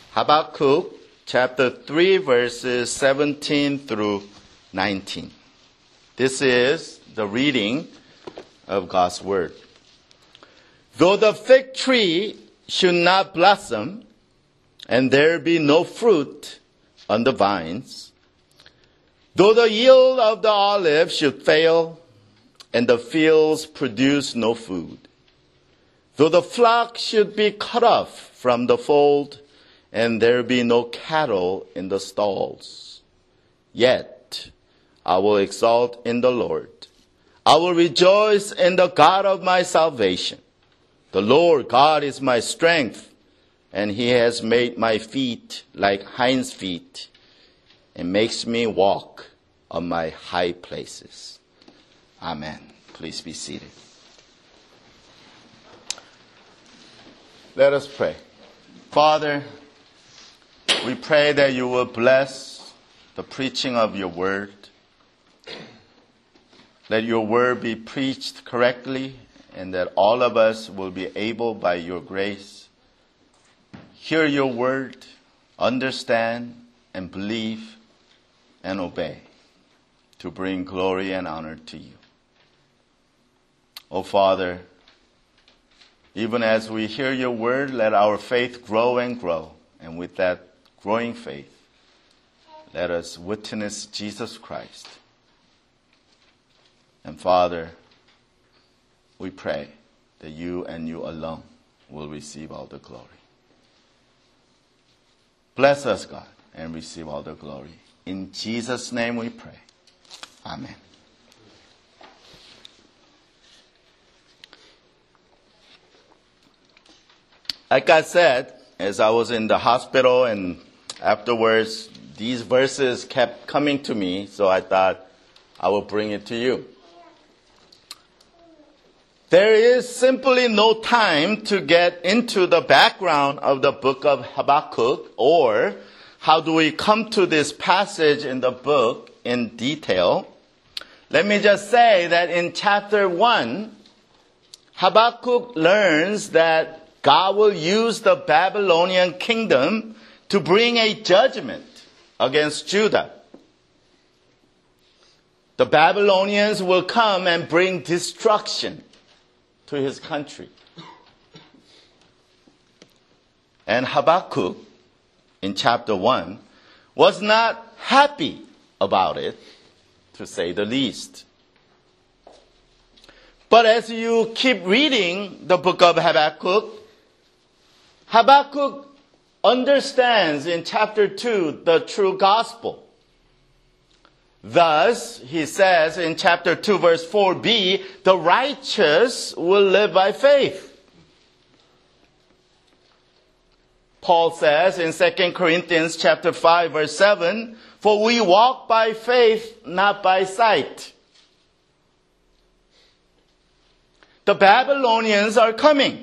Habakkuk chapter 3 verses 17 through 19. This is the reading of God's word. Though the fig tree should not blossom, and there be no fruit on the vines, though the yield of the olive should fail, and the fields produce no food, though the flock should be cut off from the fold, and there be no cattle in the stalls, yet I will exalt in the Lord. I will rejoice in the God of my salvation. The Lord God is my strength, and he has made my feet like hinds' feet, and makes me walk on my high places. Amen. Please be seated. Let us pray. Father, we pray that you will bless the preaching of your word. Let your word be preached correctly, and that all of us will be able, by your grace, hear your word, understand, and believe, and obey, to bring glory and honor to you. Oh, Father, even as we hear your word, let our faith grow and grow. And with that growing faith, let us witness Jesus Christ. And Father, we pray that you and you alone will receive all the glory. Bless us, God, and receive all the glory. In Jesus' name we pray. Amen. Like I said, as I was in the hospital and afterwards, these verses kept coming to me, so I thought I will bring it to you. There is simply no time to get into the background of the book of Habakkuk, or how do we come to this passage in the book in detail. Let me just say that in chapter 1, Habakkuk learns that God will use the Babylonian kingdom to bring a judgment against Judah. The Babylonians will come and bring destruction to his country. And Habakkuk, in chapter 1, was not happy about it, to say the least. But as you keep reading the book of Habakkuk, Habakkuk understands in chapter 2 the true gospel. Thus, he says in chapter 2 verse 4b, the righteous will live by faith. Paul says in 2 Corinthians chapter 5 verse 7, for we walk by faith, not by sight. The Babylonians are coming.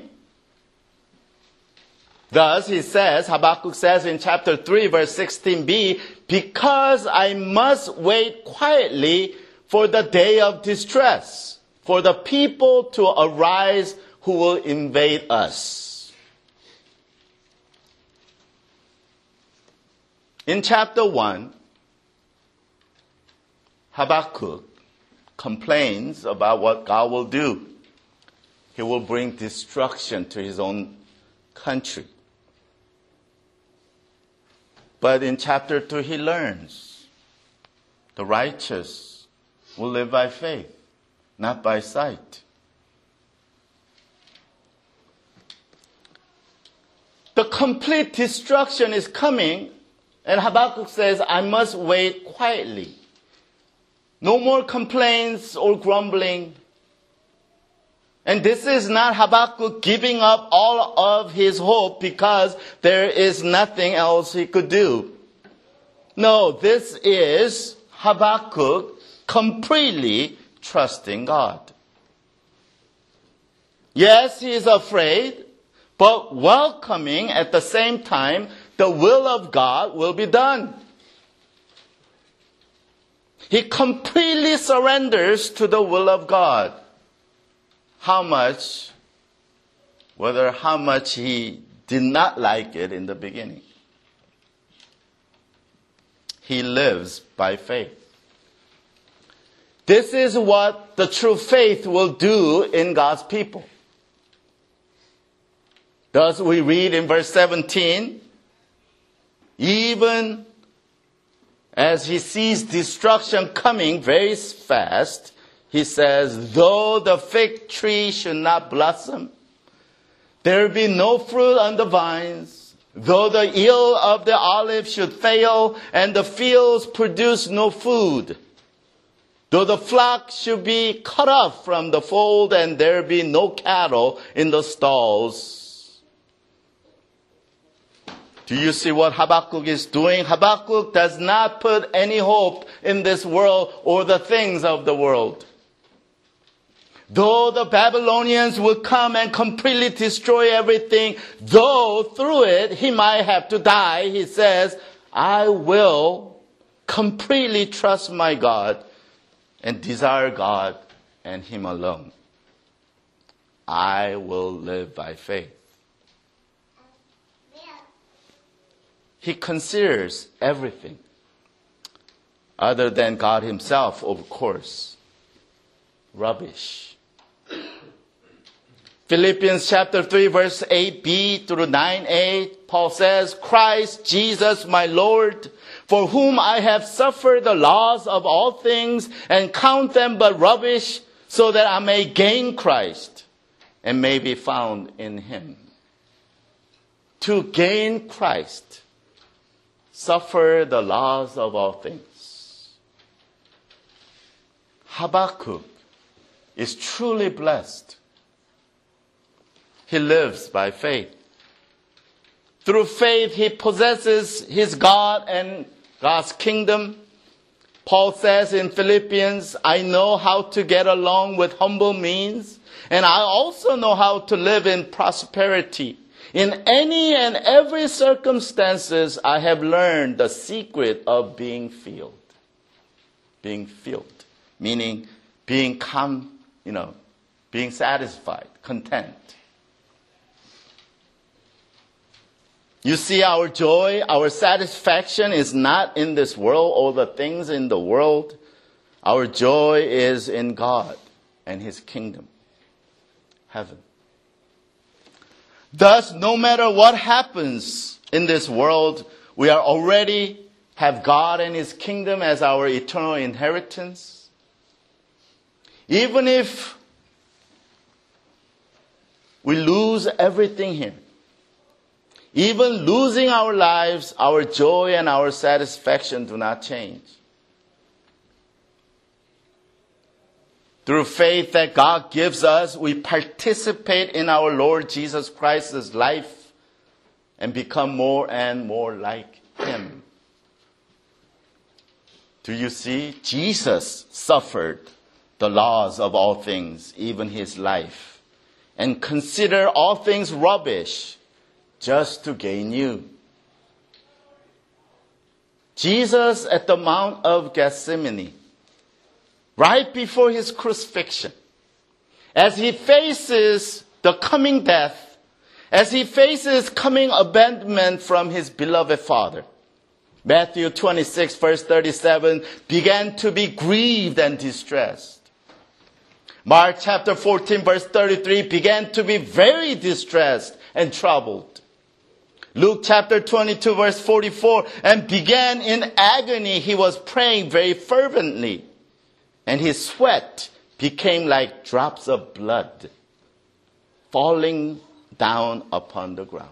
Thus, he says, Habakkuk says in chapter 3, verse 16b, because I must wait quietly for the day of distress, for the people to arise who will invade us. In chapter 1, Habakkuk complains about what God will do. He will bring destruction to his own country. But in chapter 2, he learns the righteous will live by faith, not by sight. The complete destruction is coming, and Habakkuk says, I must wait quietly. No more complaints or grumbling. And this is not Habakkuk giving up all of his hope because there is nothing else he could do. No, this is Habakkuk completely trusting God. Yes, he is afraid, but welcoming at the same time the will of God will be done. He completely surrenders to the will of God. How much he did not like it in the beginning. he lives by faith. This is what the true faith will do in God's people. Thus we read in verse 17, even as he sees destruction coming very fast, he says, though the fig tree should not blossom, there will be no fruit on the vines, though the yield of the olive should fail, and the fields produce no food, though the flock should be cut off from the fold, and there be no cattle in the stalls. Do you see what Habakkuk is doing? Habakkuk does not put any hope in this world or the things of the world. Though the Babylonians will come and completely destroy everything, though through it he might have to die, he says, I will completely trust my God and desire God and him alone. I will live by faith. He considers everything other than God himself, of course, rubbish. Philippians chapter 3 verse 8b through 9a, Paul says, Christ Jesus my Lord, for whom I have suffered the loss of all things and count them but rubbish, so that I may gain Christ and may be found in him. To gain Christ, suffer the loss of all things. Habakkuk is truly blessed. He lives by faith. Through faith, he possesses his God and God's kingdom. Paul says in Philippians, I know how to get along with humble means, and I also know how to live in prosperity. In any and every circumstances, I have learned the secret of being filled. Being filled, meaning being calm, being satisfied, content. You see, our joy, our satisfaction is not in this world or the things in the world. Our joy is in God and his kingdom, heaven. Thus, no matter what happens in this world, we are already have God and his kingdom as our eternal inheritance. Even if we lose everything here, even losing our lives, our joy and our satisfaction do not change. Through faith that God gives us, we participate in our Lord Jesus Christ's life and become more and more like him. Do you see? Jesus suffered the loss of all things, even his life, and consider all things rubbish just to gain you. Jesus at the Mount of Gethsemane, right before his crucifixion, as he faces the coming death, as he faces coming abandonment from his beloved Father, Matthew 26 verse 37, began to be grieved and distressed. Mark chapter 14 verse 33, began to be very distressed and troubled. Luke chapter 22 verse 44, and began in agony, he was praying very fervently. And his sweat became like drops of blood falling down upon the ground.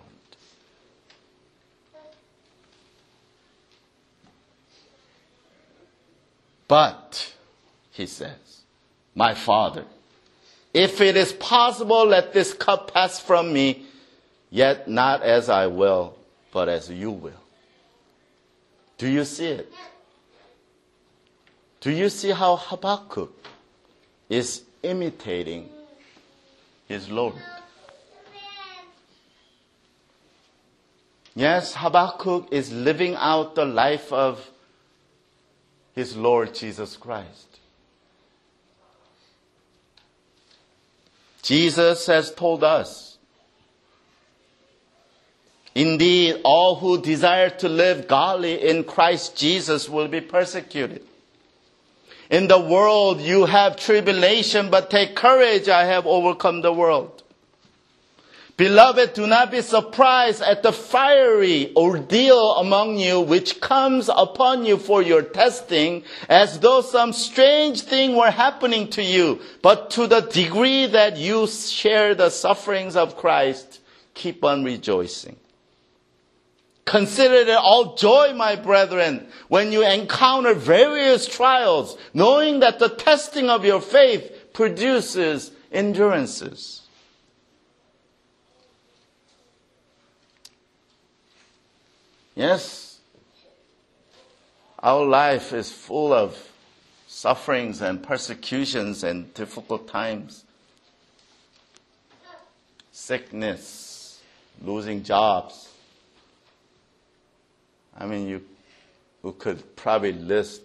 But, he says, my Father, if it is possible, let this cup pass from me, yet not as I will, but as you will. Do you see it? Do you see how Habakkuk is imitating his Lord? Yes, Habakkuk is living out the life of his Lord Jesus Christ. Jesus has told us, Indeed, all who desire to live godly in Christ Jesus will be persecuted. In the world you have tribulation, but take courage, I have overcome the world. Beloved, do not be surprised at the fiery ordeal among you which comes upon you for your testing, as though some strange thing were happening to you. But to the degree that you share the sufferings of Christ, keep on rejoicing. Consider it all joy, my brethren, when you encounter various trials, knowing that the testing of your faith produces endurances. Yes, our life is full of sufferings and persecutions and difficult times. Sickness, losing jobs. I mean, you could probably list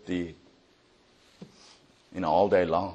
all day long.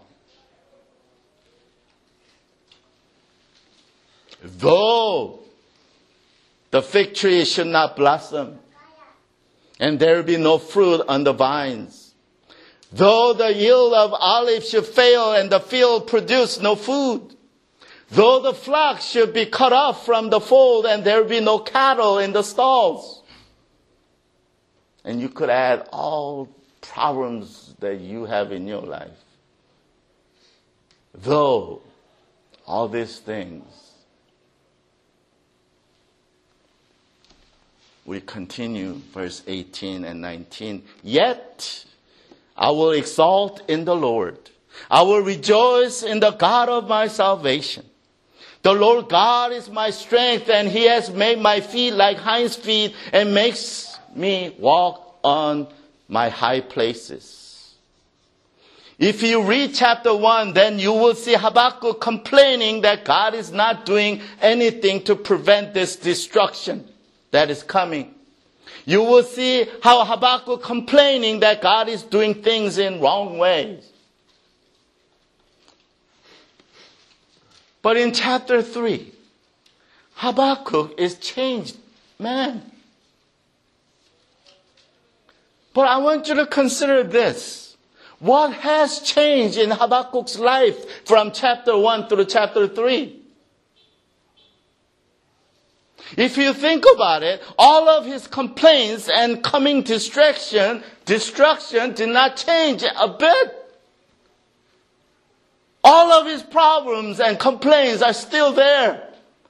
Though the fig tree should not blossom, and there be no fruit on the vines. Though the yield of olives should fail and the field produce no food. Though the flock should be cut off from the fold and there be no cattle in the stalls. And you could add all problems that you have in your life. Though all these things, we continue verse 18 and 19. Yet I will exalt in the Lord. I will rejoice in the God of my salvation. The Lord God is my strength, and he has made my feet like hinds' feet and makes me walk on my high places. If you read chapter 1, then you will see Habakkuk complaining that God is not doing anything to prevent this destruction that is coming. You will see how Habakkuk complaining that God is doing things in wrong ways. But in chapter 3, Habakkuk is changed man. But I want you to consider this. What has changed in Habakkuk's life from chapter 1 through chapter 3? If you think about it, all of his complaints and coming destruction did not change a bit. All of his problems and complaints are still there.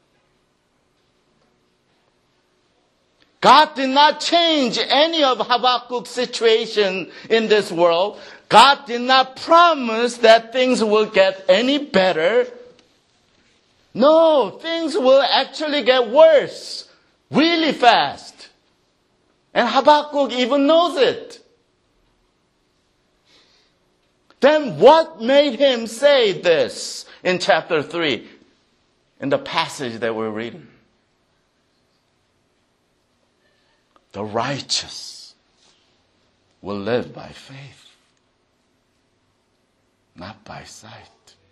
God did not change any of Habakkuk's situation in this world. God did not promise that things will get any better. No, things will actually get worse really fast. And Habakkuk even knows it. Then what made him say this in chapter 3, in the passage that we're reading? The righteous will live by faith, not by sight.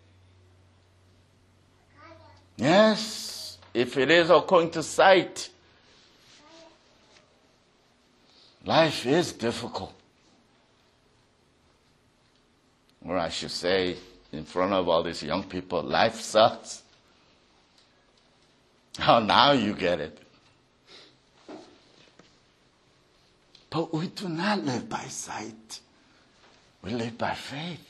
Yes, if it is according to sight, life is difficult. Or I should say, in front of all these young people, life sucks. Oh, now you get it. But we do not live by sight. We live by faith.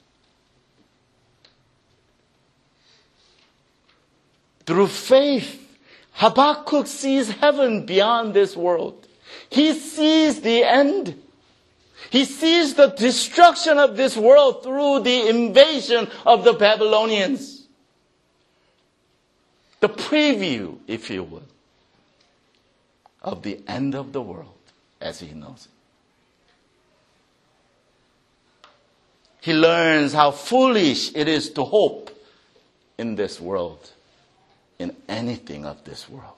Through faith, Habakkuk sees heaven beyond this world. He sees the end. He sees the destruction of this world through the invasion of the Babylonians. The preview, if you will, of the end of the world as he knows it. He learns how foolish it is to hope in this world, in anything of this world.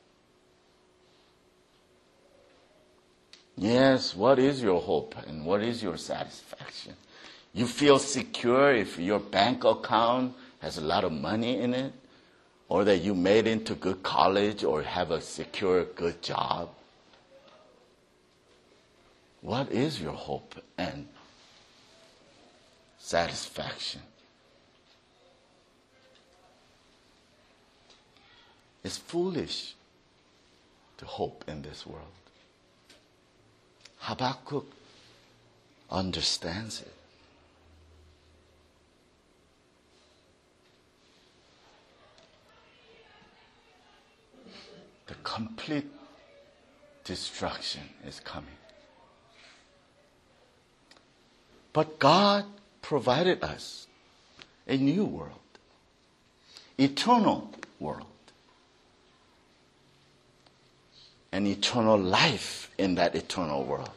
Yes, what is your hope and what is your satisfaction? You feel secure if your bank account has a lot of money in it, or that you made into good college or have a secure good job. What is your hope and satisfaction? It's foolish to hope in this world. Habakkuk understands it. The complete destruction is coming. But God provided us a new world, eternal world, an eternal life in that eternal world.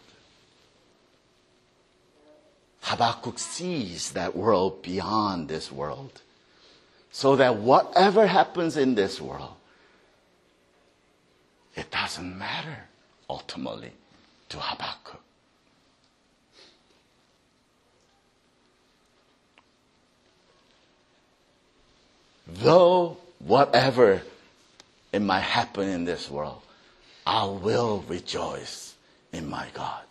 Habakkuk sees that world beyond this world, so that whatever happens in this world, it doesn't matter ultimately to Habakkuk. Though whatever it might happen in this world, I will rejoice in my God.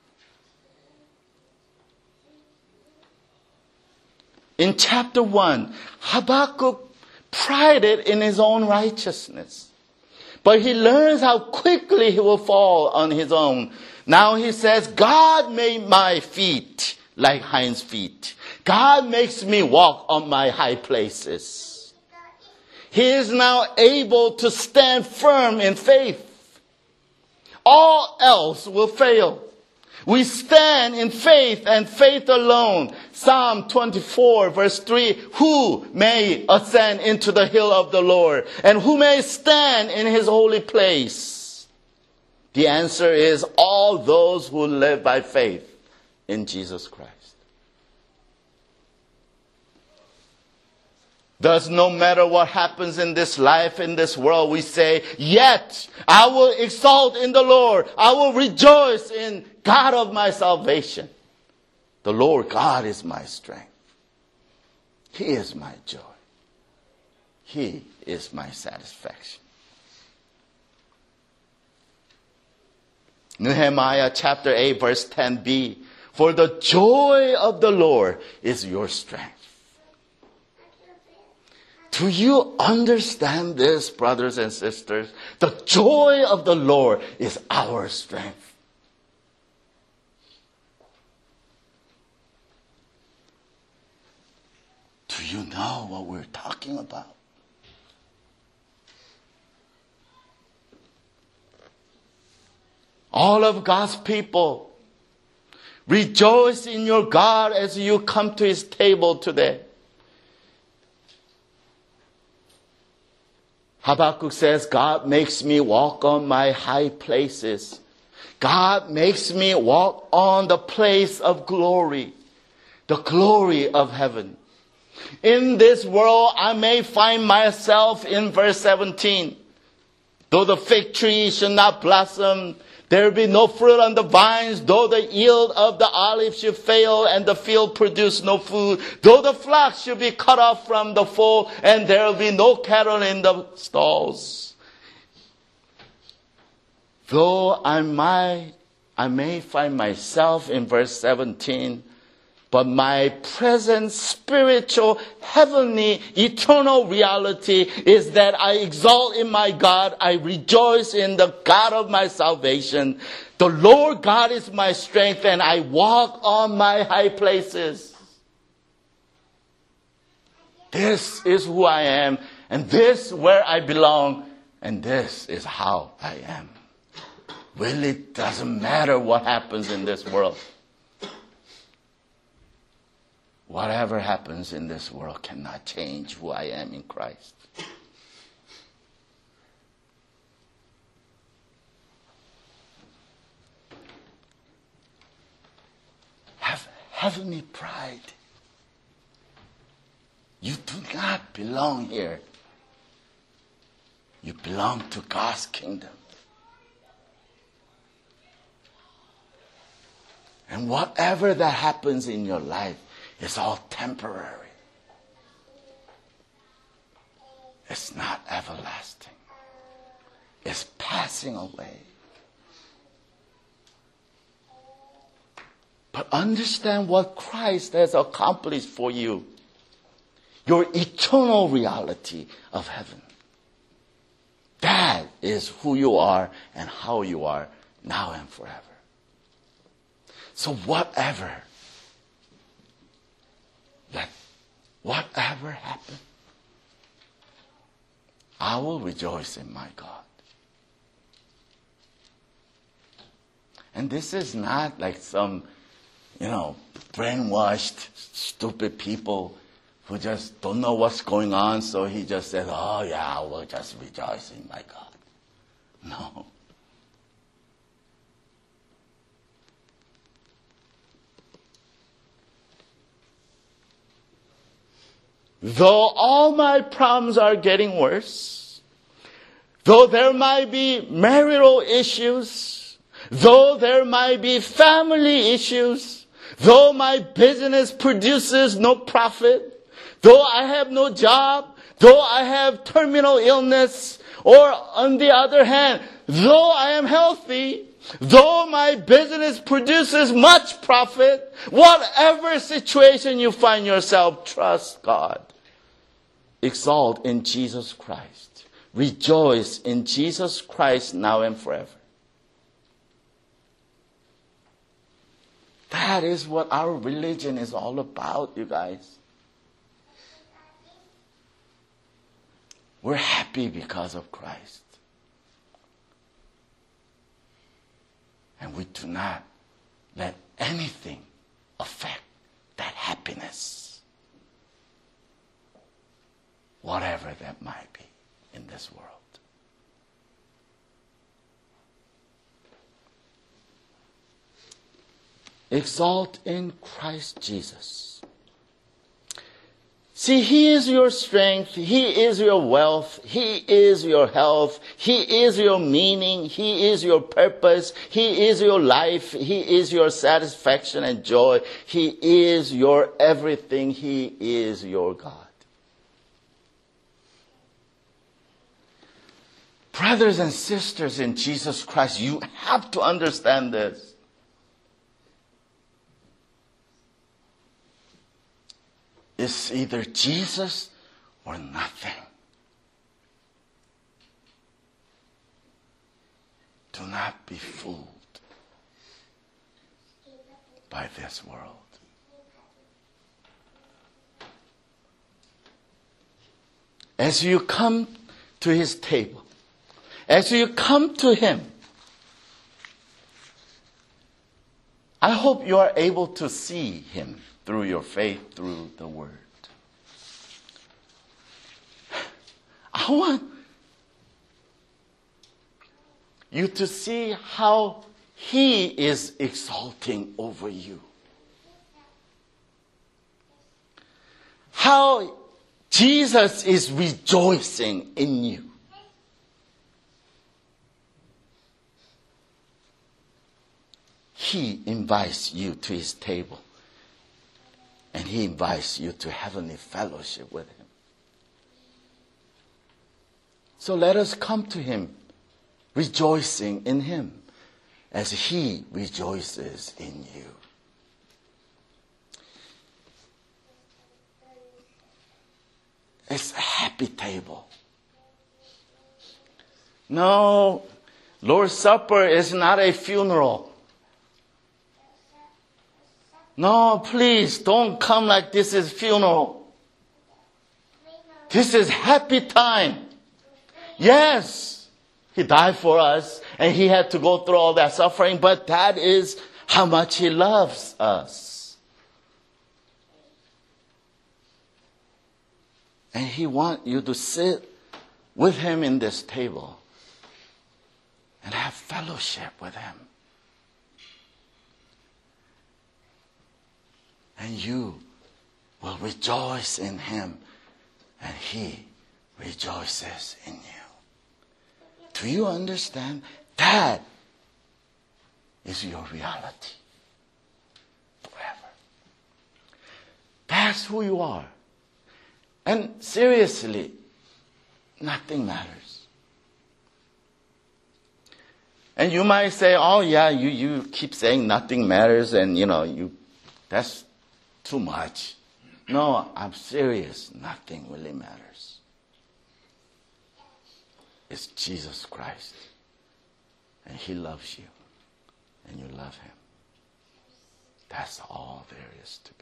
In chapter 1, Habakkuk prided in his own righteousness. But he learns how quickly he will fall on his own. Now he says, God made my feet like hinds' feet. God makes me walk on my high places. He is now able to stand firm in faith. All else will fail. We stand in faith and faith alone. Psalm 24 verse 3, who may ascend into the hill of the Lord, and who may stand in his holy place? The answer is all those who live by faith in Jesus Christ. Thus, no matter what happens in this life, in this world, we say, yet I will exalt in the Lord. I will rejoice in God of my salvation. The Lord God is my strength. He is my joy. He is my satisfaction. Nehemiah chapter 8 verse 10b. For the joy of the Lord is your strength. Do you understand this, brothers and sisters? The joy of the Lord is our strength. Do you know what we're talking about? All of God's people, rejoice in your God as you come to his table today. Habakkuk says, God makes me walk on my high places. God makes me walk on the place of glory, the glory of heaven. In this world, I may find myself in verse 17. Though the fig tree should not blossom, there will be no fruit on the vines, though the yield of the olive should fail and the field produce no food, though the flock should be cut off from the fold and there will be no cattle in the stalls. Though I may find myself in verse 17, but my present spiritual, heavenly, eternal reality is that I exalt in my God. I rejoice in the God of my salvation. The Lord God is my strength, and I walk on my high places. This is who I am, and this is where I belong, and this is how I am. Really doesn't matter what happens in this world. Whatever happens in this world cannot change who I am in Christ. Have heavenly pride. You do not belong here. You belong to God's kingdom. And whatever that happens in your life, it's all temporary. is not everlasting. It's passing away. But understand what Christ has accomplished for you. Your eternal reality of heaven. That is who you are and how you are now and forever. So whatever happen, I will rejoice in my God. And this is not like some, brainwashed, stupid people who just don't know what's going on, so he just says, oh yeah, I will just rejoice in my God. No. Though all my problems are getting worse, though there might be marital issues, though there might be family issues, though my business produces no profit, though I have no job, though I have terminal illness, or on the other hand, though I am healthy, though my business produces much profit, whatever situation you find yourself, trust God. Exalt in Jesus Christ. Rejoice in Jesus Christ now and forever. That is what our religion is all about, you guys. We're happy because of Christ. And we do not let anything affect that happiness, whatever that might be in this world. Exalt in Christ Jesus. See, He is your strength. He is your wealth. He is your health. He is your meaning. He is your purpose. He is your life. He is your satisfaction and joy. He is your everything. He is your God. Brothers and sisters in Jesus Christ, you have to understand this. It's either Jesus or nothing. Do not be fooled by this world. As you come to His table, as you come to Him, I hope you are able to see Him through your faith, through the Word. I want you to see how He is exalting over you. How Jesus is rejoicing in you. He invites you to His table. And He invites you to heavenly fellowship with Him. So let us come to Him, rejoicing in Him, as He rejoices in you. It's a happy table. No, Lord's Supper is not a funeral. No, please don't come like this is funeral. This is happy time. Yes, He died for us and He had to go through all that suffering, but that is how much He loves us. And He wants you to sit with Him in this table and have fellowship with Him. And you will rejoice in Him, and He rejoices in you. Do you understand? That is your reality forever. That's who you are. And seriously, nothing matters. And you might say, oh yeah, you keep saying nothing matters and that's too much. No, I'm serious. Nothing really matters. It's Jesus Christ. And He loves you. And you love Him. That's all there is to be.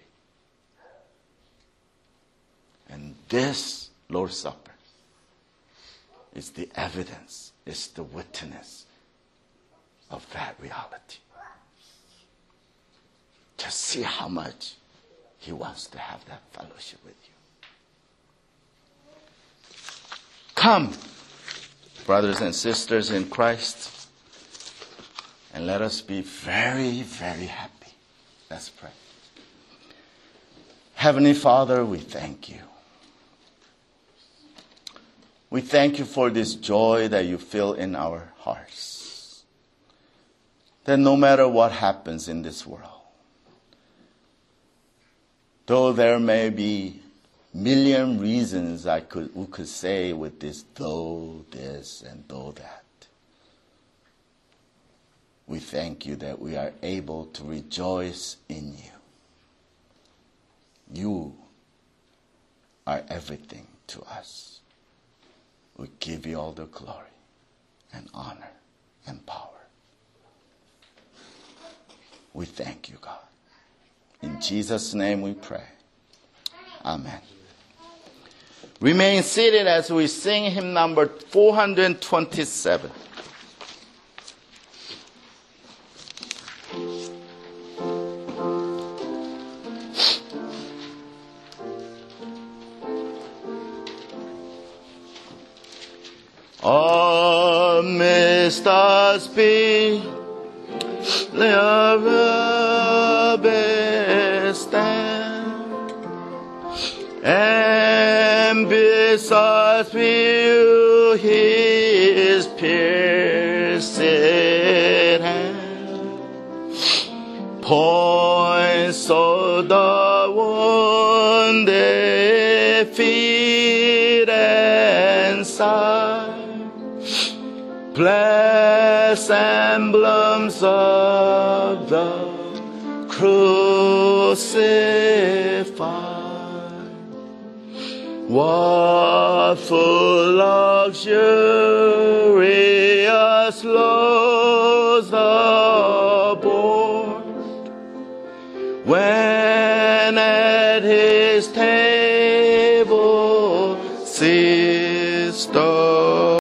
And this Lord's Supper is the evidence, it's the witness of that reality. Just see how much He wants to have that fellowship with you. Come, brothers and sisters in Christ, and let us be very, very happy. Let's pray. Heavenly Father, we thank you. We thank you for this joy that you fill in our hearts. That no matter what happens in this world, though there may be million reasons we could say with this, though this and though that, we thank you that we are able to rejoice in you. You are everything to us. We give you all the glory and honor and power. We thank you, God. In Jesus' name we pray. Amen. Remain seated as we sing hymn number 427. Amidst the speedily stand, and beside view His pierced hand, points so the wounded feet and side. Blessed emblems of the crucified, what full luxurious loads aboard, when at His table